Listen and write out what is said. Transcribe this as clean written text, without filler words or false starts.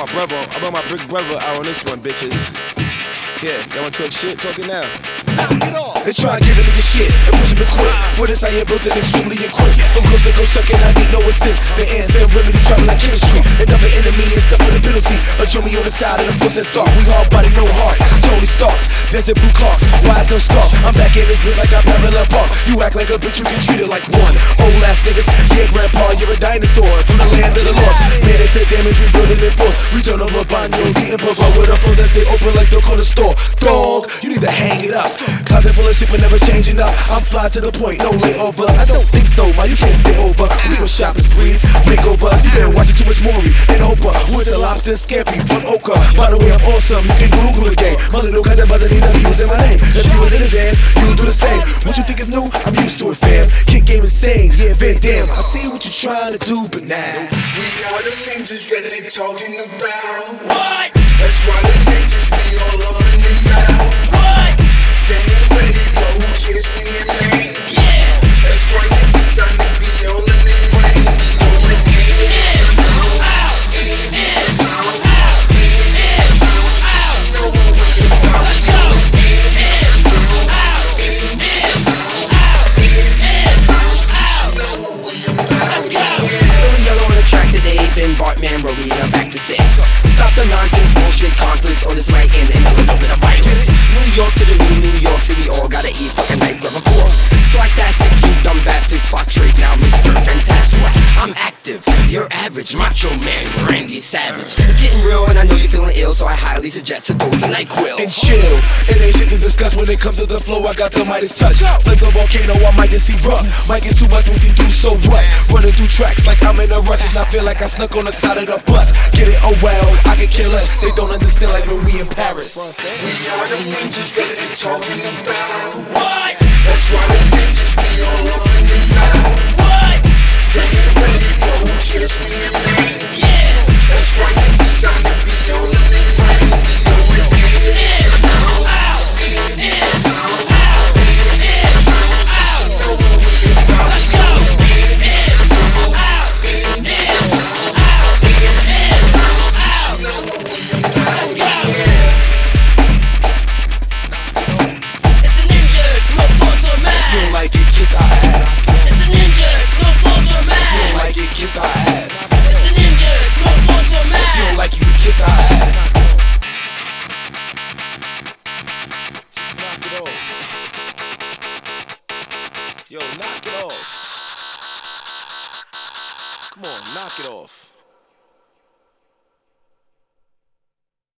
brought my big brother out on this one, bitches. Yeah, y'all wanna talk shit? Talk it now. Knock it off. They try to give a nigga shit and push him to quit. For this I am built and extremely equipped. From coast to coast shucking, I need no assist. The answer remedy travel like chemistry. End up an enemy and suffer the penalty. A me on the side of the force that's dark. We hard body, no heart. Tony Starks, desert blue clocks. Wise and scarf. I'm back in this bitch like I parallel park. You act like a bitch, you get treated like one. Old ass niggas, yeah, grandpa, you're a dinosaur. From the land of the lost. Man, they said damage, rebuilding in force. Return over Banyo, the emperor with a phone that stay open like the corner store. Dog, you need to hang it up. Closet full of shit but never changing up. I'm fly to the point, no layover. I don't think so, man, you can't stay over. We go shopping sprees, makeovers. You been watching too much Maury and Oprah. With the lobster and scampi from Oka. By the way, I'm awesome, you can Google again. My little cousin buzzing needs, I'm using my name. If you was in his vans, you would do the same. What you think is new? I'm used to it, fam. Kick game insane, yeah, Van Dam. I see what you're trying to do, but now we are the ninjas that they talking about. What? That's why the ninjas be all up in their mouth. What? They ain't ready, but who cares we in lane? Yeah. That's why ninjas sign to be all in their brain. We know it ain't out. Just know what we about. Let's go. Let's go. Feeling yellow on the track today, been Bartman Rory, and I'm back to say, stop the nonsense, bullshit, conflicts, or this might end in a little bit of violence. New York to the New York City, all gotta eat fucking knife grab a fork. Swagtastic, you dumb bastards, Fox Trace now, Mr. Fantastic. I'm active, you're average, macho man, Randy Savage. It's getting real and I know you're feeling ill, so I highly suggest a dose of NyQuil. and chill. It ain't shit to discuss when it comes to the flow. I got the Midas touch. Flip the volcano, I might just erupt. Mic is too much, what they do, so what? Running through tracks like I'm in a rush. It's not feel like I snuck on the side of the bus. Get it? Oh well, I can kill us. They don't understand like when we in Paris. We are the ninjas that they talking about. What? That's why the ninjas be all up in their mouth. What? They ain't ready, but who cares we in lane? Yeah. That's why ninjas sign to be all in their brain. We know it ain't out. Just know what we about. Let's go. Let's go. It's the ninjas, no swords or mask. Feel like it, kiss our ass. It's the ninjas, no swords or mask. Feel like it, kiss our ass. It's the ninjas, no swords or mask. Feel like you can kiss our ass. Just knock it off. Yo, knock it off. Come on, knock it off.